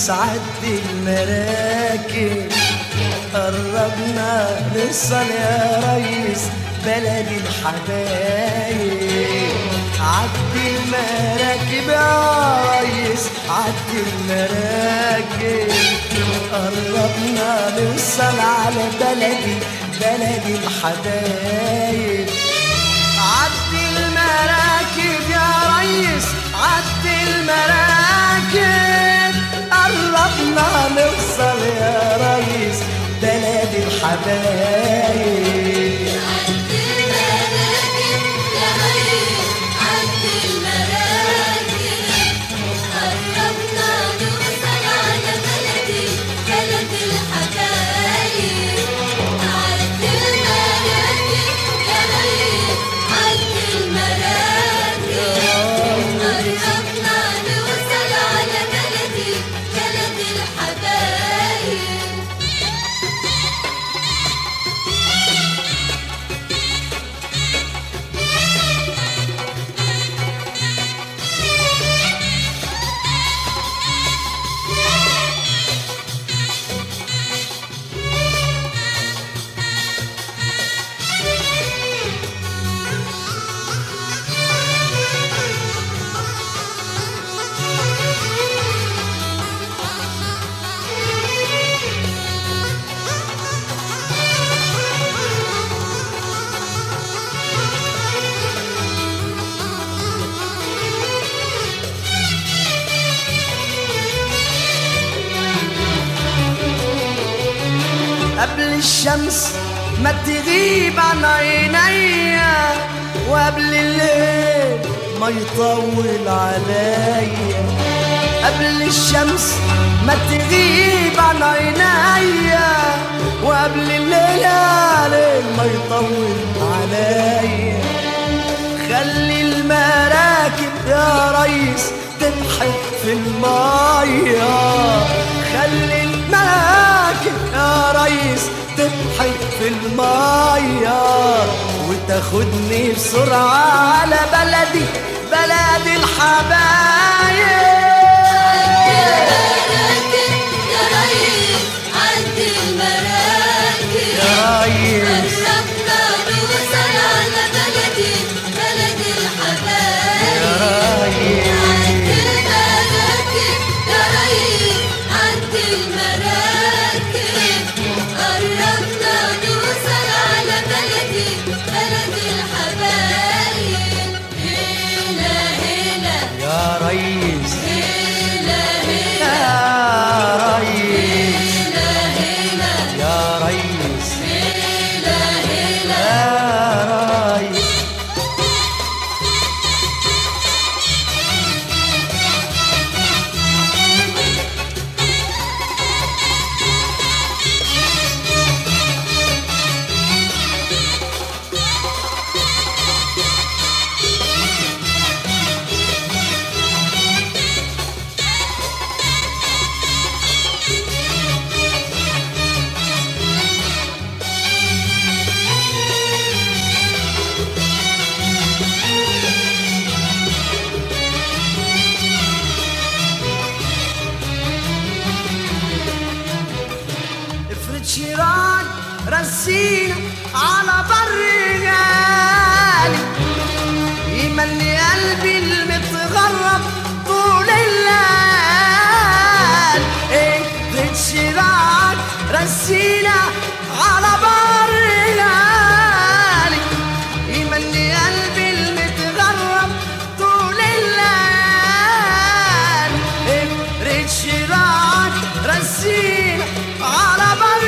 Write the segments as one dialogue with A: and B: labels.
A: ريس عد المراكب، قربنا نوصل يا ريس بلد الحبايب. عد المراكب يا ريس عد المراكب، قربنا نوصل على بلد الحبايب. عد المراكب يا ريس عد المراكب، قربنا نوصل يا ريس بلد الحبايب.
B: عد المراكب يا ريس عد المراكب، قربنا نوصل على بلد الحبايب. عد المراكب يا ريس عد المراكب، قربنا نوصل على بلد الحبايب.
A: قبل الشمس ما تغيب عن عينيا، وقبل الليل ما يطول عليا. قبل الشمس ما تغيب عن عينيا، وقبل الليل ما يطول عليا. خلي المراكب يا ريس تنحت في المية، خلي المراكب يا ريس تنحت في المية، وتاخدني بسرعة على بلد الحبايب.
B: المراكب يا ريس عد المراكب،
A: يا ريس
B: قربنا نوصل على بلد الحبايب.
A: يا ريس
B: عد المراكب يا ريس عد المراكب، قربنا نوصل على بلد الحبايب. هلا هلا
A: يا ريس
B: هلا هلا
A: يا ريس
B: هلا هلا
A: يا ريس
B: هلا هلا.
A: يا ريس. افرد شراك رسينا على بر غالي، يملي قلبي المتغرب طول الليل. افرد شراك رسينا على بر غالي، يملي قلبي المتغرب طول الليل. افرد شراك رسينا على بر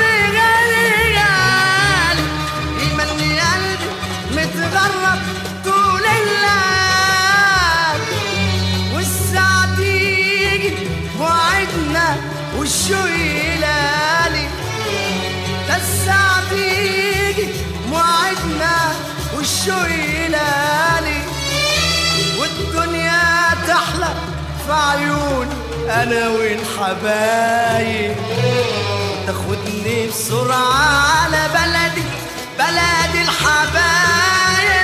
A: غالي، يملي قلبي متغرب طول الليل. والساعة تيجي وعدنا والشوق يلالي، الساعة تيجي موعدنا والشوق يلالي، والدنيا تحلى في عيوني انا والحبايب. تاخدني بسرعة على بلد الحبايب.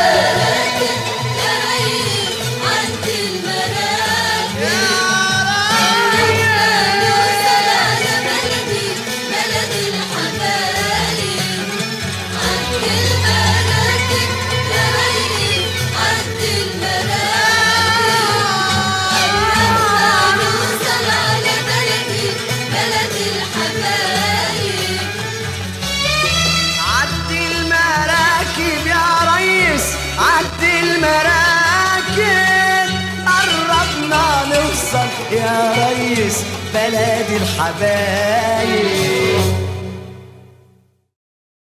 B: عد المراكب يا ريس عد المراكب،
A: بلد الحبايب.